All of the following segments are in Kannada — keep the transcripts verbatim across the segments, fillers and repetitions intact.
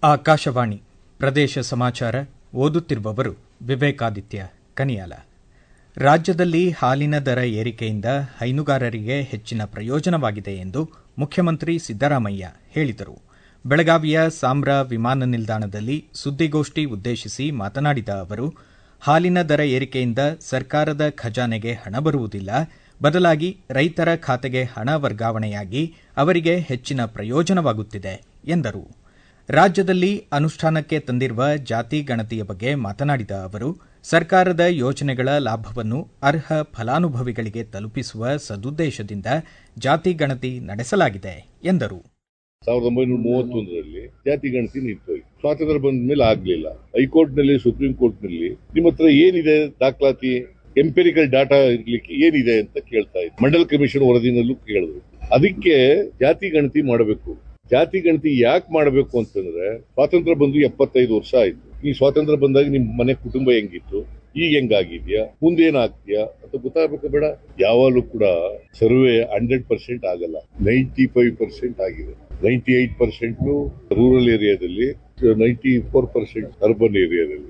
ಆಕಾಶವಾಣಿ ಪ್ರದೇಶ ಸಮಾಚಾರ ಓದುತ್ತಿರುವವರು ವಿವೇಕಾದಿತ್ಯ ಕನಿಯಾಲ. ರಾಜ್ಯದಲ್ಲಿ ಹಾಲಿನ ದರ ಏರಿಕೆಯಿಂದ ಹೈನುಗಾರರಿಗೆ ಹೆಚ್ಚಿನ ಪ್ರಯೋಜನವಾಗಿದೆ ಎಂದು ಮುಖ್ಯಮಂತ್ರಿ ಸಿದ್ದರಾಮಯ್ಯ ಹೇಳಿದರು. ಬೆಳಗಾವಿಯ ಸಾಂಬ್ರಾ ವಿಮಾನ ನಿಲ್ದಾಣದಲ್ಲಿ ಸುದ್ದಿಗೋಷ್ಠಿ ಉದ್ದೇಶಿಸಿ ಮಾತನಾಡಿದ ಅವರು, ಹಾಲಿನ ದರ ಏರಿಕೆಯಿಂದ ಸರ್ಕಾರದ ಖಜಾನೆಗೆ ಹಣ ಬರುವುದಿಲ್ಲ, ಬದಲಾಗಿ ರೈತರ ಖಾತೆಗೆ ಹಣ ವರ್ಗಾವಣೆಯಾಗಿ ಅವರಿಗೆ ಹೆಚ್ಚಿನ ಪ್ರಯೋಜನವಾಗುತ್ತಿದೆ ಎಂದರು. ರಾಜ್ಯದಲ್ಲಿ ಅನುಷ್ಠಾನಕ್ಕೆ ತಂದಿರುವ ಜಾತಿ ಗಣತಿಯ ಬಗ್ಗೆ ಮಾತನಾಡಿದ ಅವರು, ಸರ್ಕಾರದ ಯೋಜನೆಗಳ ಲಾಭವನ್ನು ಅರ್ಹ ಫಲಾನುಭವಿಗಳಿಗೆ ತಲುಪಿಸುವ ಸದುದ್ದೇಶದಿಂದ ಜಾತಿ ಗಣತಿ ನಡೆಸಲಾಗಿದೆ ಎಂದರು. ಸಾವಿರದ ಒಂಬೈನೂರ ಮೂವತ್ತೊಂದರಲ್ಲಿ ಜಾತಿ ಗಣತಿ ನಿಂತೋಯ್ತು. ಸ್ವಾತಂತ್ರ್ಯ ಬಂದ ಮೇಲೆ ಆಗ್ಲಿಲ್ಲ. ಹೈಕೋರ್ಟ್ನಲ್ಲಿ, ಸುಪ್ರೀಂ ಕೋರ್ಟ್ನಲ್ಲಿ ನಿಮ್ಮ ಹತ್ರ ಏನಿದೆ ದಾಖಲಾತಿ, ಎಂಪಿರಿಕಲ್ ಡಾಟಾ ಇರ್ಲಿಕ್ಕೆ ಏನಿದೆ ಅಂತ ಕೇಳ್ತಾ ಇದ್ರು. ಮಂಡಲ್ ಕಮಿಷನ್ ವರದಿನಲ್ಲೂ ಕೇಳಿದ್ರು. ಅದಕ್ಕೆ ಜಾತಿ ಗಣತಿ ಮಾಡಬೇಕು. ಜಾತಿ ಗಣತಿ ಯಾಕೆ ಮಾಡಬೇಕು ಅಂತಂದ್ರೆ, ಸ್ವಾತಂತ್ರ್ಯ ಬಂದು ಎಪ್ಪತ್ತೈದು ವರ್ಷ ಆಯ್ತು. ಈ ಸ್ವಾತಂತ್ರ್ಯ ಬಂದಾಗ ನಿಮ್ ಮನೆ ಕುಟುಂಬ ಹೆಂಗಿತ್ತು, ಈಗ ಹೆಂಗಾಗಿದ್ಯಾ, ಮುಂದೇನಾಗ್ತೀಯಾ ಅಂತ ಗೊತ್ತಾಗಬೇಕು ಬೇಡ. ಯಾವಾಗಲೂ ಕೂಡ ಸರ್ವೆ ಹಂಡ್ರೆಡ್ ಪರ್ಸೆಂಟ್ ಆಗಲ್ಲ, ನೈಂಟಿ ಫೈವ್ ಪರ್ಸೆಂಟ್ ಆಗಿದೆ. ನೈಂಟಿ ಏಟ್ ಪರ್ಸೆಂಟ್ ರೂರಲ್ ಏರಿಯಾದಲ್ಲಿ, ನೈಂಟಿ ಫೋರ್ ಪರ್ಸೆಂಟ್ ಅರ್ಬನ್ ಏರಿಯಾದಲ್ಲಿ.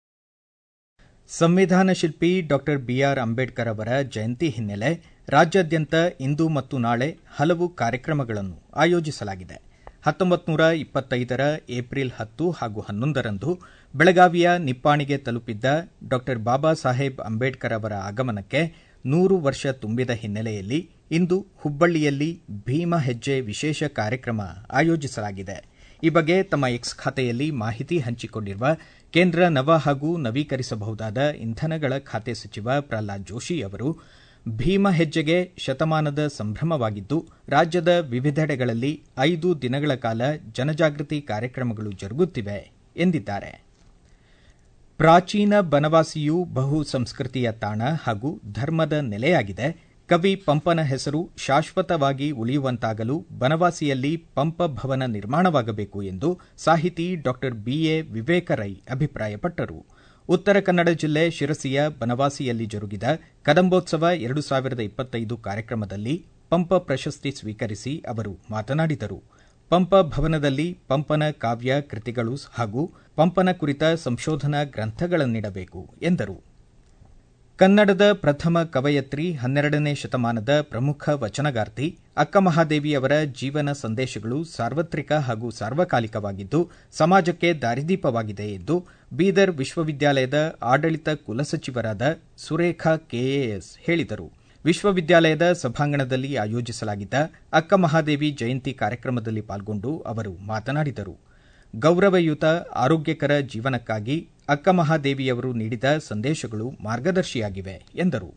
ಸಂವಿಧಾನ ಶಿಲ್ಪಿ ಡಾ ಬಿಆರ್ ಅಂಬೇಡ್ಕರ್ ಅವರ ಜಯಂತಿ ಹಿನ್ನೆಲೆ ರಾಜ್ಯಾದ್ಯಂತ ಇಂದು ಮತ್ತು ನಾಳೆ ಹಲವು ಕಾರ್ಯಕ್ರಮಗಳನ್ನು ಆಯೋಜಿಸಲಾಗಿದೆ. ಹತ್ತೊಂಬತ್ತು ನೂರ ಇಪ್ಪತ್ತೈದರ ಏಪ್ರಿಲ್ ಹತ್ತು ಹಾಗೂ ಹನ್ನೊಂದರಂದು ಬೆಳಗಾವಿಯ ನಿಪ್ಪಾಣಿಗೆ ತಲುಪಿದ್ದ ಡಾ ಬಾಬಾ ಸಾಹೇಬ್ ಅಂಬೇಡ್ಕರ್ ಅವರ ಆಗಮನಕ್ಕೆ ನೂರು ವರ್ಷ ತುಂಬಿದ ಹಿನ್ನೆಲೆಯಲ್ಲಿ ಇಂದು ಹುಬ್ಬಳ್ಳಿಯಲ್ಲಿ ಭೀಮ ಹೆಜ್ಜೆ ವಿಶೇಷ ಕಾರ್ಯಕ್ರಮ ಆಯೋಜಿಸಲಾಗಿದೆ. ಈ ಬಗ್ಗೆ ತಮ್ಮ ಎಕ್ಸ್ ಖಾತೆಯಲ್ಲಿ ಮಾಹಿತಿ ಹಂಚಿಕೊಂಡಿರುವ ಕೇಂದ್ರ ನವ ಹಾಗೂ ನವೀಕರಿಸಬಹುದಾದ ಇಂಧನಗಳ ಖಾತೆ ಸಚಿವ ಪ್ರಹ್ಲಾದ್ ಜೋಶಿ ಅವರು, ಭೀಮ ಹೆಜ್ಜೆಗೆ ಶತಮಾನದ ಸಂಭ್ರಮವಾಗಿದ್ದು, ರಾಜ್ಯದ ವಿವಿಧೆಡೆಗಳಲ್ಲಿ ಐದು ದಿನಗಳ ಕಾಲ ಜನಜಾಗೃತಿ ಕಾರ್ಯಕ್ರಮಗಳು ಜರುಗುತ್ತಿವೆ ಎಂದಿದ್ದಾರೆ. ಪ್ರಾಚೀನ ಬನವಾಸಿಯು ಬಹು ಸಂಸ್ಕೃತಿಯ ತಾಣ ಹಾಗೂ ಧರ್ಮದ ನೆಲೆಯಾಗಿದೆ. ಕವಿ ಪಂಪನ ಹೆಸರು ಶಾಶ್ವತವಾಗಿ ಉಳಿಯುವಂತಾಗಲು ಬನವಾಸಿಯಲ್ಲಿ ಪಂಪ ಭವನ ನಿರ್ಮಾಣವಾಗಬೇಕು ಎಂದು ಸಾಹಿತಿ ಡಾ ಬಿಎ ವಿವೇಕ ರೈ ಅಭಿಪ್ರಾಯಪಟ್ಟರು. ಉತ್ತರ ಕನ್ನಡ ಜಿಲ್ಲೆ ಶಿರಸಿಯ ಬನವಾಸಿಯಲ್ಲಿ ಜರುಗಿದ ಕದಂಬೋತ್ಸವ ಎರಡು ಸಾವಿರದ ಇಪ್ಪತ್ತೈದು ಕಾರ್ಯಕ್ರಮದಲ್ಲಿ ಪಂಪ ಪ್ರಶಸ್ತಿ ಸ್ವೀಕರಿಸಿ ಅವರು ಮಾತನಾಡಿದರು. ಪಂಪ ಭವನದಲ್ಲಿ ಪಂಪನ ಕಾವ್ಯ ಕೃತಿಗಳು ಹಾಗೂ ಪಂಪನ ಕುರಿತ ಸಂಶೋಧನಾ ಗ್ರಂಥಗಳನ್ನಿಡಬೇಕು ಎಂದರು. ಕನ್ನಡದ ಪ್ರಥಮ ಕವಯತ್ರಿ, ಹನ್ನೆರಡನೇ ಶತಮಾನದ ಪ್ರಮುಖ ವಚನಗಾರ್ತಿ ಅಕ್ಕಮಹಾದೇವಿಯವರ ಜೀವನ ಸಂದೇಶಗಳು ಸಾರ್ವತ್ರಿಕ ಹಾಗೂ ಸಾರ್ವಕಾಲಿಕವಾಗಿದ್ದು, ಸಮಾಜಕ್ಕೆ ದಾರಿದೀಪವಾಗಿದೆ ಎಂದು ಬೀದರ್ ವಿಶ್ವವಿದ್ಯಾಲಯದ ಆಡಳಿತ ಕುಲಸಚಿವರಾದ ಸುರೇಖಾ ಕೆಎಎಸ್ ಹೇಳಿದರು. ವಿಶ್ವವಿದ್ಯಾಲಯದ ಸಭಾಂಗಣದಲ್ಲಿ ಆಯೋಜಿಸಲಾಗಿದ್ದ ಅಕ್ಕಮಹಾದೇವಿ ಜಯಂತಿ ಕಾರ್ಯಕ್ರಮದಲ್ಲಿ ಪಾಲ್ಗೊಂಡು ಅವರು ಮಾತನಾಡಿದರು. ಗೌರವಯುತ ಆರೋಗ್ಯಕರ ಜೀವನಕ್ಕಾಗಿ ಅಕ್ಕಮಹಾದೇವಿಯವರು ನೀಡಿದ ಸಂದೇಶಗಳು ಮಾರ್ಗದರ್ಶಿಯಾಗಿವೆ ಎಂದರು.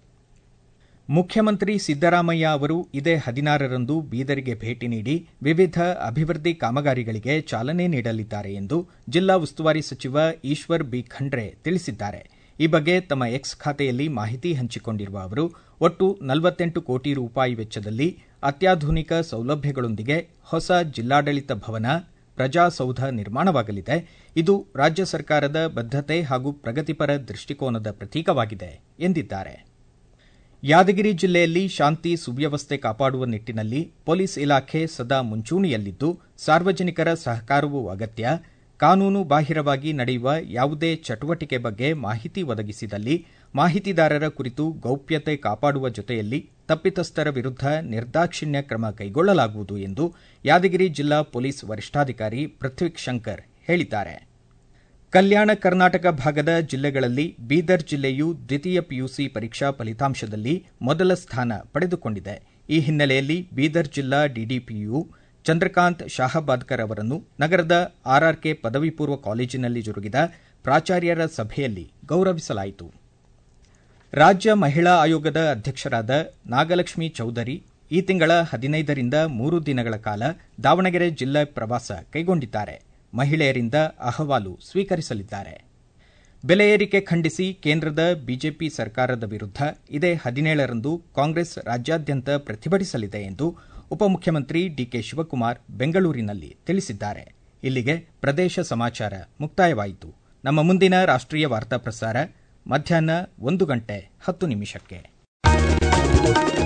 ಮುಖ್ಯಮಂತ್ರಿ ಸಿದ್ದರಾಮಯ್ಯ ಅವರು ಇದೇ ಹದಿನಾರರಂದು ಬೀದರಿಗೆ ಭೇಟಿ ನೀಡಿ ವಿವಿಧ ಅಭಿವೃದ್ಧಿ ಕಾಮಗಾರಿಗಳಿಗೆ ಚಾಲನೆ ನೀಡಲಿದ್ದಾರೆ ಎಂದು ಜಿಲ್ಲಾ ಉಸ್ತುವಾರಿ ಸಚಿವ ಈಶ್ವರ್ ಬಿ ಖಂಡ್ರೆ ತಿಳಿಸಿದ್ದಾರೆ. ಈ ಬಗ್ಗೆ ತಮ್ಮ ಎಕ್ಸ್ ಖಾತೆಯಲ್ಲಿ ಮಾಹಿತಿ ಹಂಚಿಕೊಂಡಿರುವ ಅವರು, ಒಟ್ಟು ನಲವತ್ತೆಂಟು ಕೋಟಿ ರೂಪಾಯಿ ವೆಚ್ಚದಲ್ಲಿ ಅತ್ಯಾಧುನಿಕ ಸೌಲಭ್ಯಗಳೊಂದಿಗೆ ಹೊಸ ಜಿಲ್ಲಾಡಳಿತ ಭವನ, ಪ್ರಜಾಸೌಧ ನಿರ್ಮಾಣವಾಗಲಿದೆ. ಇದು ರಾಜ್ಯ ಸರ್ಕಾರದ ಬದ್ಧತೆ ಹಾಗೂ ಪ್ರಗತಿಪರ ದೃಷ್ಟಿಕೋನದ ಪ್ರತೀಕವಾಗಿದೆ ಎಂದಿದ್ದಾರೆ. ಯಾದಗಿರಿ ಜಿಲ್ಲೆಯಲ್ಲಿ ಶಾಂತಿ ಸುವ್ಯವಸ್ಥೆ ಕಾಪಾಡುವ ನಿಟ್ಟಿನಲ್ಲಿ ಪೊಲೀಸ್ ಇಲಾಖೆ ಸದಾ ಮುಂಚೂಣಿಯಲ್ಲಿದ್ದು, ಸಾರ್ವಜನಿಕರ ಸಹಕಾರವೂ ಅಗತ್ಯ. ಕಾನೂನು ಬಾಹಿರವಾಗಿ ನಡೆಯುವ ಯಾವುದೇ ಚಟುವಟಿಕೆ ಬಗ್ಗೆ ಮಾಹಿತಿ ಒದಗಿಸಿದಲ್ಲಿ ಮಾಹಿತಿದಾರರ ಕುರಿತು ಗೌಪ್ಯತೆ ಕಾಪಾಡುವ ಜೊತೆಯಲ್ಲಿ ತಪ್ಪಿತಸ್ಥರ ವಿರುದ್ಧ ನಿರ್ದಾಕ್ಷಿಣ್ಯ ಕ್ರಮ ಕೈಗೊಳ್ಳಲಾಗುವುದು ಎಂದು ಯಾದಗಿರಿ ಜಿಲ್ಲಾ ಪೊಲೀಸ್ ವರಿಷ್ಠಾಧಿಕಾರಿ ಪೃಥ್ವಿಕ್ ಶಂಕರ್ ಹೇಳಿದ್ದಾರೆ. ಕಲ್ಯಾಣ ಕರ್ನಾಟಕ ಭಾಗದ ಜಿಲ್ಲೆಗಳಲ್ಲಿ ಬೀದರ್ ಜಿಲ್ಲೆಯು ದ್ವಿತೀಯ ಪಿಯುಸಿ ಪರೀಕ್ಷಾ ಫಲಿತಾಂಶದಲ್ಲಿ ಮೊದಲ ಸ್ಥಾನ ಪಡೆದುಕೊಂಡಿದೆ. ಈ ಹಿನ್ನೆಲೆಯಲ್ಲಿ ಬೀದರ್ ಜಿಲ್ಲಾ ಡಿಡಿಪಿಯು ಚಂದ್ರಕಾಂತ್ ಶಾಹಬಾದ್ಕರ್ ಅವರನ್ನು ನಗರದ ಆರ್ಆರ್ಕೆ ಪದವಿ ಪೂರ್ವ ಕಾಲೇಜಿನಲ್ಲಿ ಜರುಗಿದ ಪ್ರಾಚಾರ್ಯರ ಸಭೆಯಲ್ಲಿ ಗೌರವಿಸಲಾಯಿತು. ರಾಜ್ಯ ಮಹಿಳಾ ಆಯೋಗದ ಅಧ್ಯಕ್ಷರಾದ ನಾಗಲಕ್ಷ್ಮಿ ಚೌಧರಿ ಈ ತಿಂಗಳ ಹದಿನೈದರಿಂದ ಮೂರು ದಿನಗಳ ಕಾಲ ದಾವಣಗೆರೆ ಜಿಲ್ಲೆ ಪ್ರವಾಸ ಕೈಗೊಂಡಿದ್ದಾರೆ. ಮಹಿಳೆಯರಿಂದ ಅಹವಾಲು ಸ್ವೀಕರಿಸಲಿದ್ದಾರೆ. ಬೆಲೆ ಏರಿಕೆ ಖಂಡಿಸಿ ಕೇಂದ್ರದ ಬಿಜೆಪಿ ಸರ್ಕಾರದ ವಿರುದ್ಧ ಇದೇ ಹದಿನೇಳರಂದು ಕಾಂಗ್ರೆಸ್ ರಾಜ್ಯಾದ್ಯಂತ ಪ್ರತಿಭಟಿಸಲಿದೆ ಎಂದು ಉಪಮುಖ್ಯಮಂತ್ರಿ ಡಿಕೆ ಶಿವಕುಮಾರ್ ಬೆಂಗಳೂರಿನಲ್ಲಿ ತಿಳಿಸಿದ್ದಾರೆ. ಇಲ್ಲಿಗೆ ಪ್ರದೇಶ ಸಮಾಚಾರ ಮುಕ್ತಾಯವಾಯಿತು. ನಮ್ಮ ಮುಂದಿನ ರಾಷ್ಟ್ರೀಯ ವಾರ್ತಾ ಪ್ರಸಾರ ಮಧ್ಯಾಹ್ನ ಒಂದು ಗಂಟೆ ಹತ್ತು ನಿಮಿಷಕ್ಕೆ.